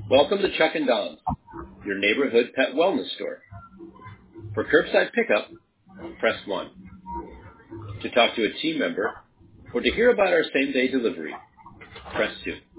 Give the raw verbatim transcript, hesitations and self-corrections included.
Welcome to Chuck and Don's, your neighborhood pet wellness store. For curbside pickup, press one. To talk to a team member or to hear about our same-day delivery, press two.